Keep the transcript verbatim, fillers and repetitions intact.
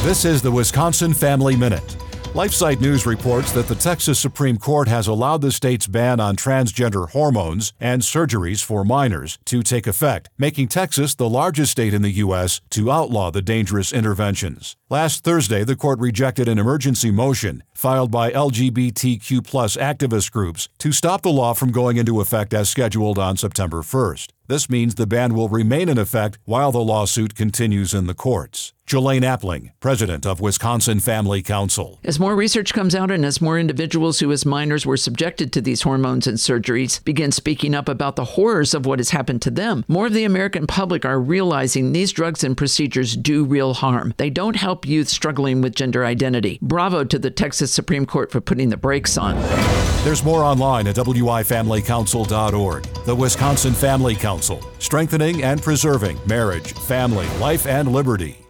This is the Wisconsin Family Minute. LifeSite News reports that the Texas Supreme Court has allowed the state's ban on transgender hormones and surgeries for minors to take effect, making Texas the largest state in the U S to outlaw the dangerous interventions. Last Thursday, the court rejected an emergency motion filed by L G B T Q plus activist groups to stop the law from going into effect as scheduled on September first. This means the ban will remain in effect while the lawsuit continues in the courts. Jelaine Appling, president of Wisconsin Family Council. As more research comes out and as more individuals who as minors were subjected to these hormones and surgeries begin speaking up about the horrors of what has happened to them, more of the American public are realizing these drugs and procedures do real harm. They don't help youth struggling with gender identity. Bravo to the Texas Supreme Court for putting the brakes on. There's more online at W I family council dot org. The Wisconsin Family Council, strengthening and preserving marriage, family, life, and liberty.